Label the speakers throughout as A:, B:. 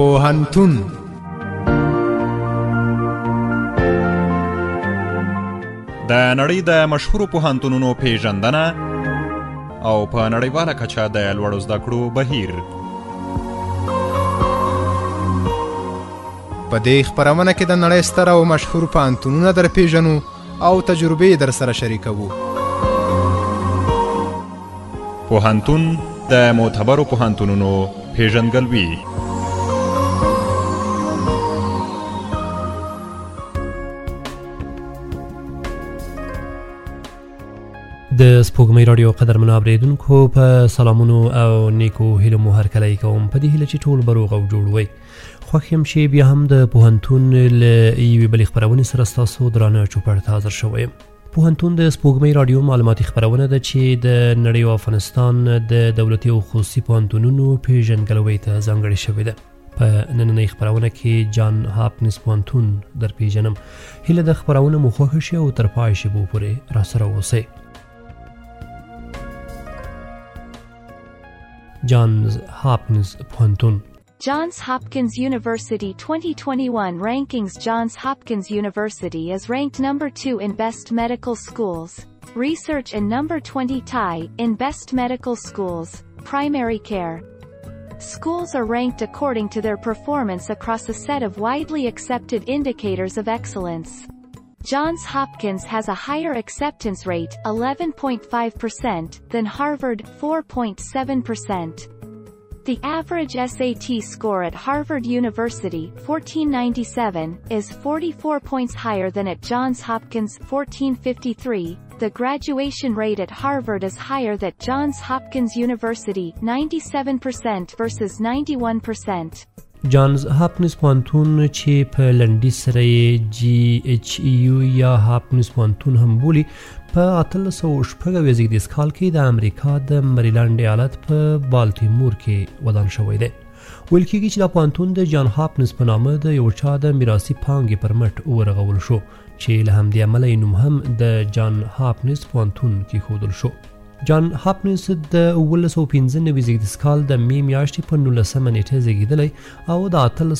A: پوهنتون.
B: د نړۍ د مشهورو پوهنتونونو پیژندنه او په نړیواله کچه د لوړو زده کړو بهیر.
A: په دې خپرونه کې د نړۍ ستر او مشهور پوهنتونونه در پیژنو او تجربې در سره شریکوو.
B: پوهنتون د معتبرو پوهنتونونو پیژندګلوي.
C: د سپوږمۍ رادیو قدرمنو اوریدونکو په سلامونو او نیکو هیلو مو هرکلی کوم. په دې هیله چې ټول به روغ او جوړ وئ. خوښ یم چې بیا هم د پوهنتون له یوې بلې خپرونې سره ستاسو درانه چوپړ ته حاضر شوی یم. پوهنتون د سپوږمۍ رادیو معلوماتي خپرونه ده چې د نړۍ او افغانستان د دولتي او خصوصي پوهنتونونو پیژندګلوۍ ته ځانګړې شوې ده. په نننۍ خپرونه کې جان هاپکینز پوهنتون در پیژنم. هیله د خپرونه مو خوښه شي او تر پای شیبو پورې راسره اوسئ. Johns Hopkins پوهنتون.
D: Johns Hopkins University 2021 rankings. Johns Hopkins University is ranked number 2 in best medical schools research and number 20 tie in best medical schools primary care. Schools are ranked according to their performance across a set of widely accepted indicators of excellence. Johns Hopkins has a higher acceptance rate, 11.5%, than Harvard, 4.7%. The average SAT score at Harvard University, 1497, is 44 points higher than at Johns Hopkins, 1453. The graduation rate at Harvard is higher than Johns Hopkins University, 97% versus 91%.
C: جانز هاپکینز پوهنتون چې په لنډیز سره یې GHU یا هاپکینز پوهنتون هم بولي، په 1896 زیږدیز کال کې د امریکا د مریلند ایالت په بالتیمور کې ودان شوی دی. ویل کېږي چې دا پوهنتون د جان هاپکینز په نامه د یو چا د میراثي پانګې پر مټ ورغول شو چې له همدې امله یې نوم هم د جان هاپکینز پوهنتون کېښودل شو. جان هاپکینز د 1995 زیږدیز کال د می میاشتې په 19 نیټه زیږېدلی او د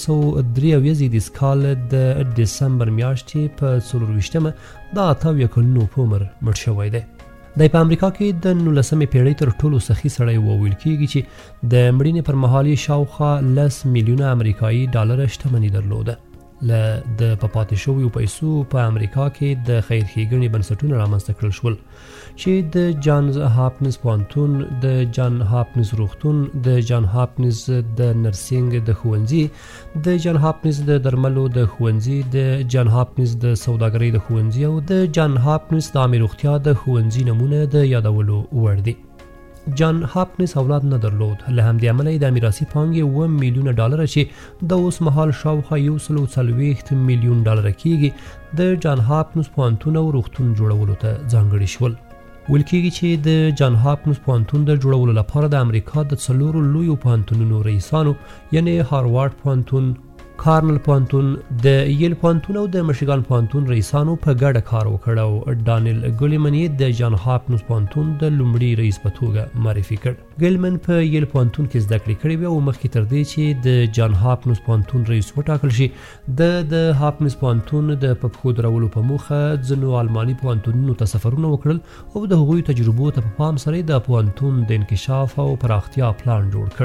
C: 1883 زیږدیز کال د دسمبر میاشتې په 24 د 28 کلونو په عمر مړ شوی دی. دی په امریکا کې د 19مې پیړۍ تر ټولو سخي سړی وویل کېږي چې د مړینې پر مهال یې شاوخوا 10 میلیونه امریکایي ډالره شتمني درلوده. له د پاتې شویو پیسو په امریکا کې د خیر ښېګڼې بنسټونه رامنځته کړل شول چې د جانز هاپکینز پوهنتون، د جان هاپکینز روغتون، د جان هاپکینز د نرسنګ د ښوونځي، د جان هاپکینز د درملو د ښوونځي، د جان هاپکینز د سوداګرۍ د ښوونځي او د جان هاپکینز د عامې روغتیا د ښوونځي نومونه د یادولو وړ دي. جان هاپکینز اولاد نه درلود، له همدې امله یې د میراثي پانګې 7 میلیونه ډالره چې د اوس مهال شاوخوا 140 میلیون ډالره کېږي د جان هاپکینز پوهنتون او روغتون جوړولو ته ځانګړي شول. ویل کېږي چې د جان هاپکینز پوهنتون د جوړولو لپاره د امریکا د 4 لویو پوهنتونونو رئیسانو یعنی هاروارد پوهنتون، کارنل پوهنتون، د یل پوهنتون او د مشیګان پوهنتون رئیسانو په ګډه کار وکړ او ډانیل ګلیمن یې د جان هاپکینز پوهنتون د لومړي رئیس په توګه معرفي کړ. ګلیمن په یل پوهنتون کې زده کړې کړې وې او مخکې تر دې چې د جان هاپکینز پوهنتون رئیس وټاکل شي د هاپکینز پوهنتون د پښو درولو په موخه ځینو آلماني پوهنتونونو ته سفرونه وکړل او د هغوی تجربو ته په پام سره د پوهنتون د انکشاف او پراختیا پلان جوړ کړ.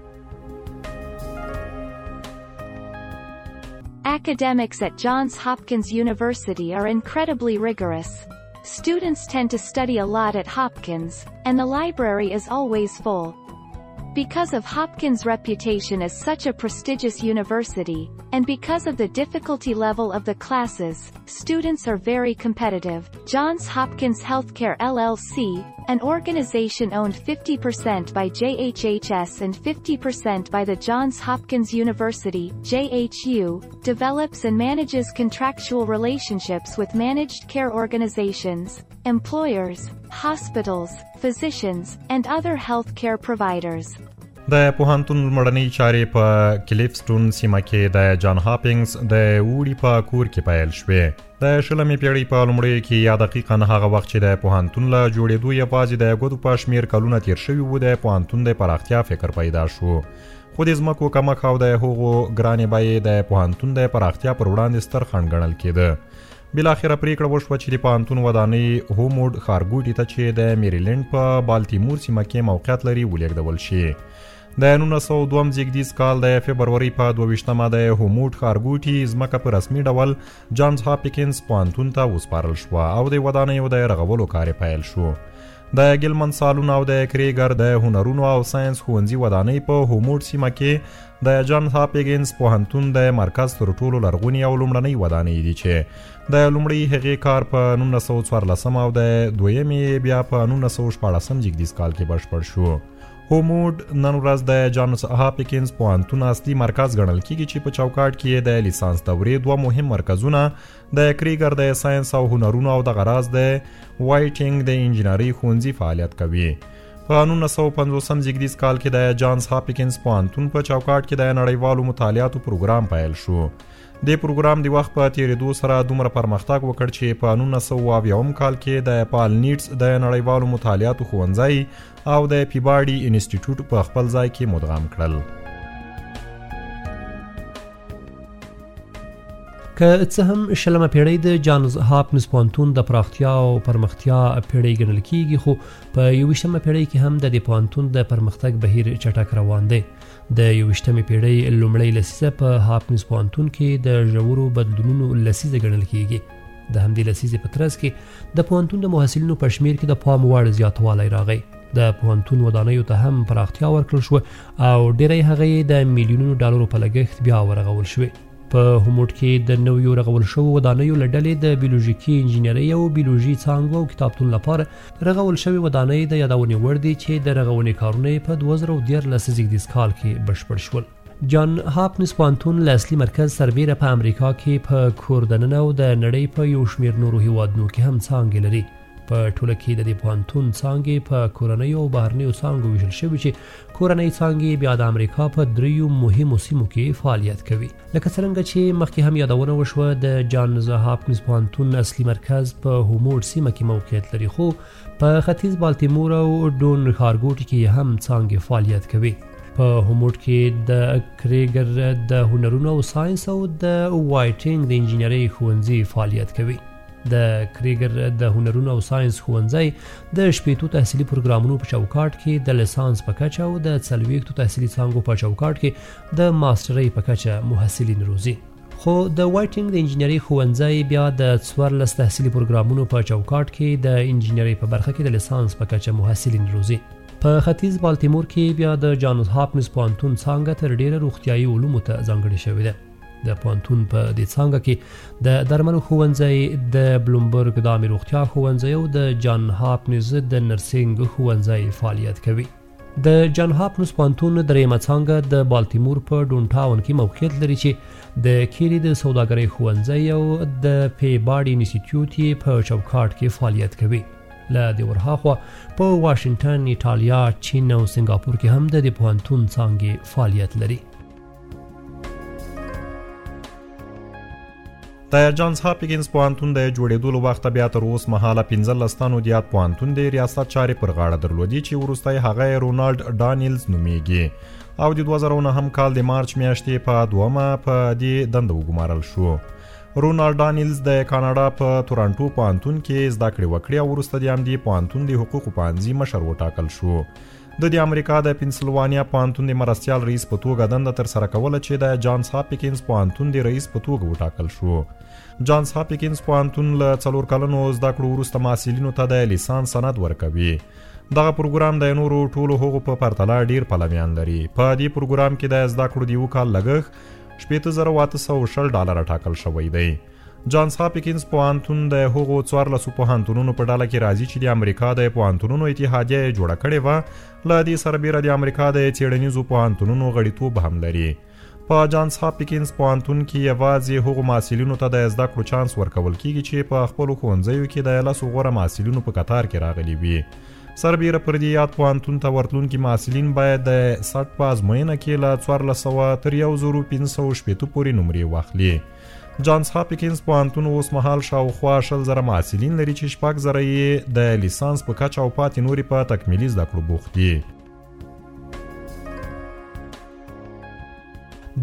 D: Academics at Johns Hopkins University are incredibly rigorous. Students tend to study a lot at Hopkins, and the library is always full. Because of Hopkins' reputation as such a prestigious university, and because of the difficulty level of the classes, students are very competitive. Johns Hopkins Healthcare LLC, an organization owned 50% by JHHS and 50% by the Johns Hopkins University, JHU, develops and manages contractual relationships with managed care organizations, employers, hospitals, physicians, and other healthcare providers.
B: د پوهنتون مړنۍ چارې په کلیفستون سیمه کې د جان هاپکینز د اوړي په کور کې پیل شوې. د 20مې پیړۍ په لومړیو کې یا دقیقاً هغه وخت چې د پوهنتون له جوړېدو یوازې د ګوتو په شمېر کلونه تیر شوي وو، د پوهنتون د پراختیا فکر پیدا شو. خو د ځمکو کمښت او د هغو ګرانې بیې د پوهنتون د پراختیا پر وړاندې ستر خنډ ګڼل کېده. بالاخره پریکړه وشوه چې د پوهنتون ودانۍ هوموډ ښارګوټي ته چې د میریلینډ په بالتیمور سیمه کې موقعیت لري ولېږدول شي. د 1902 زیږدیز کال د فبروري په 22مه د هوموډ ښارګوټي ځمکه په رسمي ډول جانز هاپکینز پوهنتون ته وسپارل شوه او د ودانیو د رغولو کار پیل شو. د ګیلمن سالون او د کریګر د هنرونو او ساينس ښوونځي ودانۍ په هوموډ سیمه کې د جان هاپکینز پوهنتون د مرکز تر ټولو لرغونی او لومړنۍ ودانۍ دي چې د لومړۍ هغې کار په 1914 او د دویمې بیا په 1914 زیږدیز کال کې بشپړ شو. هوموډ نن ورځ د جان هاپکینز پوهنتون اصلي مرکز ګڼل کیږي چې په چوکاټ کې د لیسانس دورې دوه مهم مرکزونه د کریګر د ساينس او هنرونو او د غراز د وایټینګ د انجینرۍ ښوونځي فعالیت کوي. په 1950 زیږدیز کال کې د جانز هاپکینز پوهنتون په چوکاټ کې د نړیوالو مطالعاتو پروګرام پیل شو. د پروګرام د وخت په تیریدو سره دومره پرمختګ وکړ چې په 1970 کال کې د پال نیټس د نړیوالو مطالعاتو ښوونځی او د پیباډي انسټیټیوټ په خپل ځای کې مدغم کړل.
C: که څه هم شلمه پیړۍ د جانز هاپکینز پوهنتون د پراختیا او پرمختیا پیړۍ ګڼل کیږي، خو په 21مه پیړۍ کې هم د دې پوهنتون د پرمختګ بهیر چټک روان دی. د 21مې پیړۍ لومړۍ لسیزه په هاپکینز پوهنتون کې د ژورو بدلونونو لسیزه ګڼل کیږي. د همدې لسیزې په ترڅ کې د پوهنتون د محصلینو په شمیر کې د پام وړ زیاتوالی راغی. د پوهنتون ودانیو ته هم پراختیا ورکړل شو او ډیری هغې د میلیونونو ډالرو په لګښت بیا ورغول شوې. په هوموډ کې د نویو رغول شوو ودانیو له ډلې د بیولوژیکي انجینرۍ او بیولوژي څانګو او کتابتون لپاره رغول شوې ودانۍ د یادونې وړ دي چې د رغونې کارونه په 2013 زیږدیز کال کې بشپړ شول. جان هاپکینز پوهنتون له اصلي مرکز سربیره په امریکا کې په کور دننه او د نړۍ په یو شمېر نورو هیوادونو کې هم څانګې لري. په ټوله کې د دې پوهنتون څانګې په کورنیو او بهرنیو څانګو ویشل شوي چې کورنۍ څانګې بیا د امریکا په 3 مهمو سیمو کې فعالیت کوي. لکه څرنګه چې مخکې هم یادونه وشوه، د جانز هاپکینز پوهنتون اصلي مرکز په هوموډ سیمه کې موقعیت لري، خو په ختیځ بالتیمور او ډون ښارګوټي کې هم څانګې فعالیت کوي. په هوموډ کې د کریګر د هنرونو او ساينس او د وایټینګ د انجینرۍ ښوونځي فعالیت کوي. د کریګر د هنرونو او ساينس ښوونځی د 18 تحصیلي پروګرامونو په چوکاټ کې د لیسانس په کچه او د 40 تحصیلي څانګو په چوکاټ کې د ماسترۍ په کچه محصلین روزي. خو د وایټینګ د انجینرۍ ښوونځی بیا د 14 تحصیلي پروګرامونو په چوکاټ کې د انجینرۍ په برخه کې د لیسانس په کچه محصلین روزي. په ختیځ بالتیمور کې بیا د جانز هاپکینز پوهنتون څانګه تر ډیره روغتیايي علومو ته ځانګړې شوې ده. د پوهنتون په دې څانګه کې د درملو ښوونځی، د بلومبرګ د عامې روغتیا ښوونځی او د جان هاپکینز د نرسنګ ښوونځی فعالیت کوي. د جان هاپکینز پوهنتون درېیمه څانګه د بالتیمور په ډون ټاون کې موقعیت لري چې د کیری د سوداګرۍ ښوونځی او د پیباډي انسټیټیوټ په چوکاټ کې فعالیت کوي. له دې ورهاخوا په واشنگټن، ایټالیا، چین او سنگاپور کې هم د دې پوهنتون څانګې فعالیت لري.
B: د جانز هاپکینز پوهنتون د جوړېدو له وخته بیا تر اوس مهاله 15 تنو زیات پوهنتون د ریاست چارې پر غاړه درلودي چې وروستی هغه رونالډ ډانیلز نومیږي او د 2009 کال د مارچ میاشتې په 2مه په دې دنده وګمارل شو. رونالډ ډانیلز د کاناډا په تورانټو پوهنتون کې زده کړې وکړې او وروسته د همدې پوهنتون د حقوقو پوهنځي مشر وټاکل شو. د امریکا د پنسلوانیا پوهنتون د مرستیال رئیس په توګه دنده ترسره کوله چې د جانز هاپکینز پوهنتون د رئیس په توګه وټاکل شو. جانز هاپکینز پوهنتون له 4 کلونو زده کړو وروسته محصلینو ته د لیسانس سند ورکوي. دغه پروګرام د نورو ټولو هغو په پرتله ډیر پلویان لري. په دې پروګرام کې د زده کړو د یو کال لګښت $8,860 ټاکل شوی دی. جانز هاپکینز پوهنتون د هغو 14 پوهنتونونو په ډله کې راځي چې د امریکا د پوهنتونونو اتحادیه جوړه کړې وه. له دې سره بیره د امریکا د څیړنیزو پوهنتونونو غړیتوب هم لري. په جانز هاپکینز پوهنتون کې یوازې هغو محصلینو ته د زده کړو چانس ورکول کیږي چې په خپلو ښوونځیو کې د 10 غوره محصلینو په قطار کې راغلي وي. سربیره پر دې یاد پوهنتون ته ورتلونکي محصلین باید د سټ په ازموینه کې له 1400 تر 1560 پورې نمرې واخلي. جانز هاپکینز پوهنتون اوس مهال شاوخوا 10,000 محصلین لري چې 4,000 یې د لیسانس په کچه او پاتې نورې په تکمیلي زده کړو بوخت دي.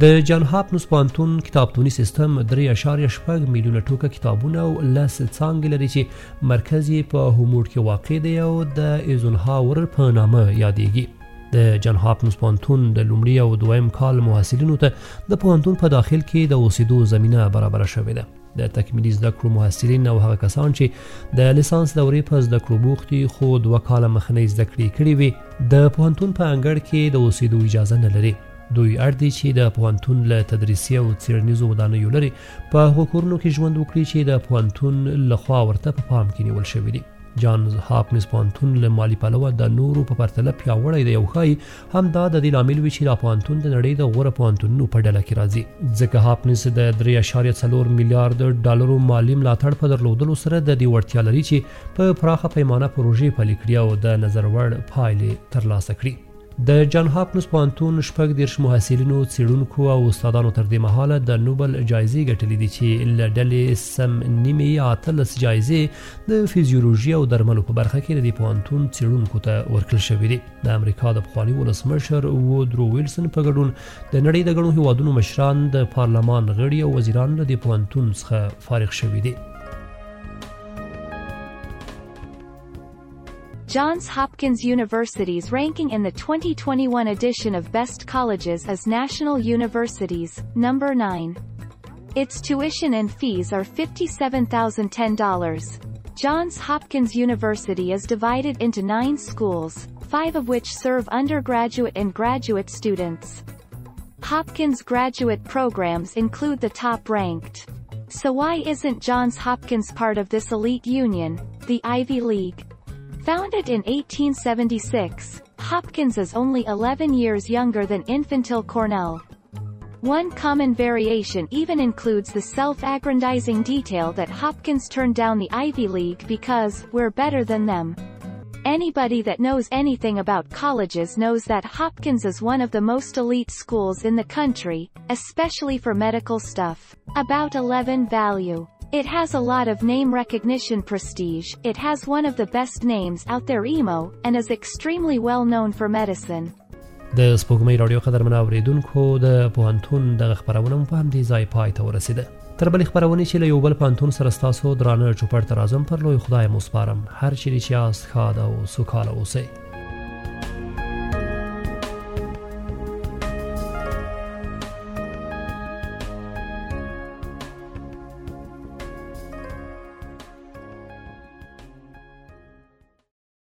C: د جان هاپکینز پوهنتون کتابتوني سیستم 3.8 میلیونه ټوکه کتابونه او 10 څانګې لري چې مرکز یې په هوموډ کې واقع دی او د ایزنهاور په نامه یادېږي. د جان هاپکینز پوهنتون د لومړي او دویم کال محصلینو ته د پوهنتون په داخل کې د اوسېدو زمینه برابره شوې ده. د تکمیلي زده کړو محصلین او هغه کسان چې د لیسانس دورې په زده کړو بوخت دي خو 2 کاله مخنۍ زده کړې کړې وي د پوهنتون په انګړ کې د اوسېدو اجازه نه لري. دوی اړ دي چې د پوهنتون له تدریسي او څیړنیزو ودانیو لري په هغو کورونو کې ژوند وکړي چې د پوهنتون لخوا ورته په پام کې نیول شوي دي. جان هاپکینز پوهنتون له مالی پلوه د نورو په پرتله پیاوړی دی او ښایي همدا د دې لامل وي چې دا پوهنتون د نړۍ د غوره پوهنتونونو په ډله کې راځي ځکه هاپکینز د 3.4 میلیارډ ډالرو مالی ملاتړ په درلودلو سره د دې وړتیا لري چې په پراخه پیمانه پروژې پلي کړي او د نظر وړ پایلې ترلاسه کړي. د جان هاپکینز پوهنتون 14 محصلینو څېړونکو او استادانو تر دې مهاله د نوبل جایزې ګټلې دي چې له ډلې سم نیمې یا 18 جایزې د فزیولوژي او درملو په برخه کې د پوهنتون څېړونکو ته ورکړل شوې دي. د امریکا د پخواني ولسمشر وودرو ویلسن په ګډون د نړۍ د ګڼو هیوادونو مشران د پارلمان غړي او وزیران له دې پوهنتون څخه فارغ شوي دي.
D: Johns Hopkins University's ranking in the 2021 edition of Best Colleges as National Universities, number 9. Its tuition and fees are $57,010. Johns Hopkins University is divided into 9 schools, 5 of which serve undergraduate and graduate students. Hopkins graduate programs include the top-ranked. So why isn't Johns Hopkins part of this elite union, the Ivy League? Founded in 1876, Hopkins is only 11 years younger than infantile Cornell. One common variation even includes the self-aggrandizing detail that Hopkins turned down the Ivy League because we're better than them. Anybody that knows anything about colleges knows that Hopkins is one of the most elite schools in the country, especially for medical stuff. About 11 value. It has a lot of name recognition prestige, it has one of the best names out there emo, and is extremely well known for medicine.
C: د سپوږمۍ راډیو قدرمن اوریدونکو د پوهنتون دغه خبرونه په همدې ځای پای ته ورسېده. تر بلې خبرونې چې له یو بل پوهنتون سره ستاسو درانه چوپړ ته راځم پر لوی خدای مو سپارم. هر چیرې چې یاست ښاد او سوکاله اوسئ.